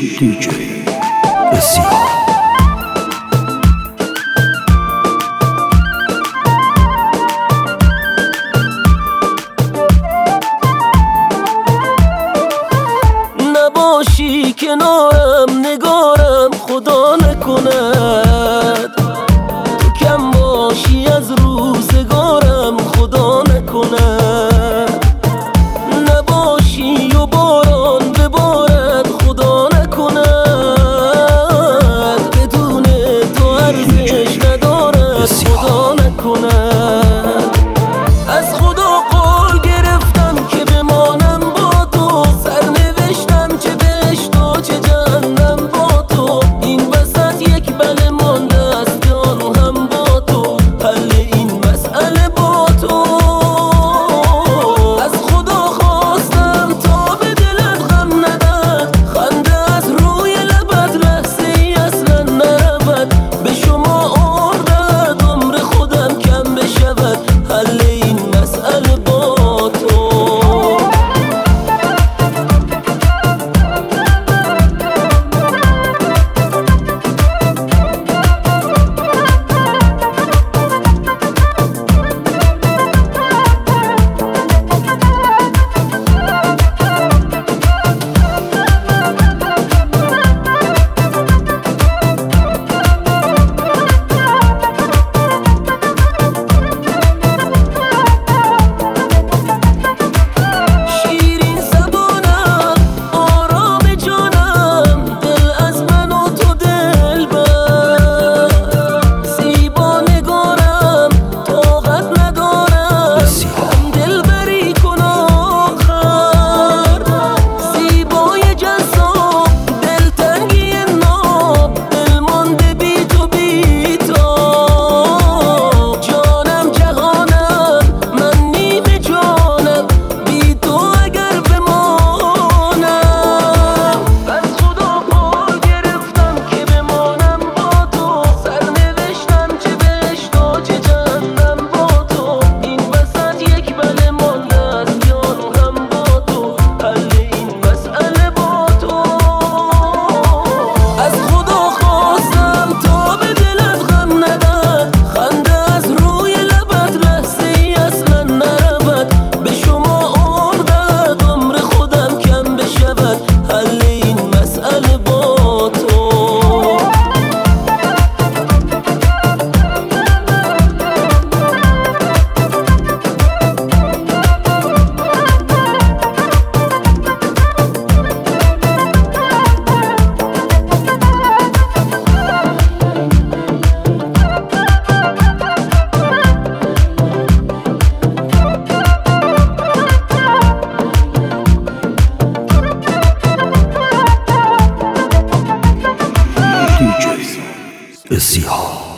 DJ بسیار نباشی کنارم نگارم خدا نکند، تو کم باشی از روزگارم خدا نکند، نباشی و باران ببارد خدا نکند، بدون تو ارزش ندارد خدا نکند. از خدا قول گرفتم که بمانم با تو، سرنوشتم چه بهشت و چه جهنم با تو، این وسط یک بله مانده است جان هم با تو، حل این مسئله با تو. از خدا خواستم تا به دلت غم ندهد، خنده از روی لبت لحظه ای اصلا نرود، به شما عمر دهد عمر خودم کم بشود، حل این مسئله با تو. بسیار